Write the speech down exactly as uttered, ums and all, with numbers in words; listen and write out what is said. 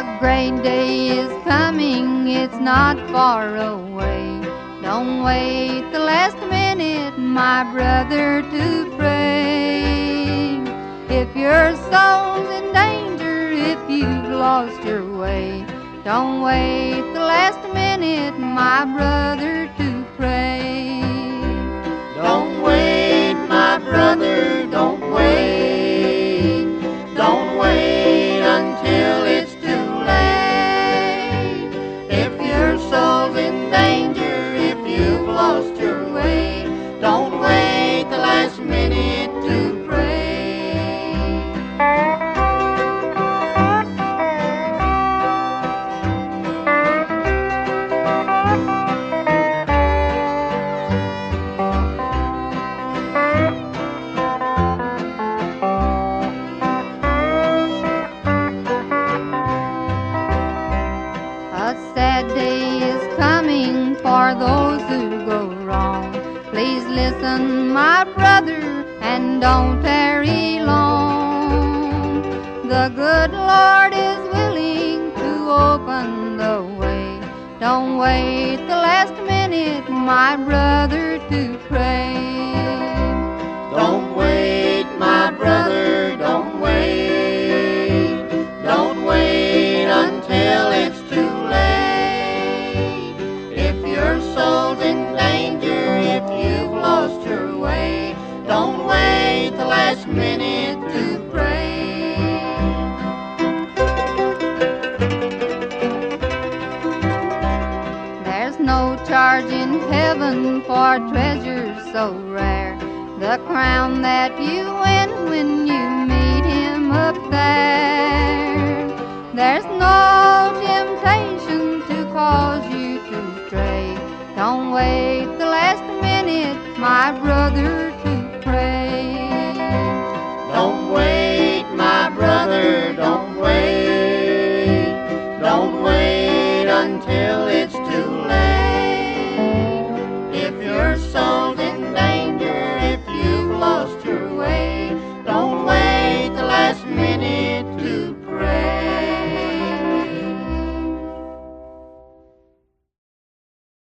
great day is coming, it's not far away. Don't wait the last minute, my brother, to pray. If your soul's in danger, if you've lost your way, don't wait the last minute, my brother, to pray. Don't wait, my brother, don't wait. Don't wait until it's too late. If your soul's in danger, if you've lost your way, don't wait the last minute to pray. A sad day is coming for those who go wrong. Please listen, my brother, and don't tarry long. The good Lord is willing to open the way. Don't wait the last minute, my brother, to pray. Don't wait, my brother, don't wait. Don't wait until it's too late. If your soul's in danger, if you've lost your way, don't wait the last minute to pray. There's no charge in heaven for treasures so rare, the crown that you win when you meet him up there. There's no temptation to cause you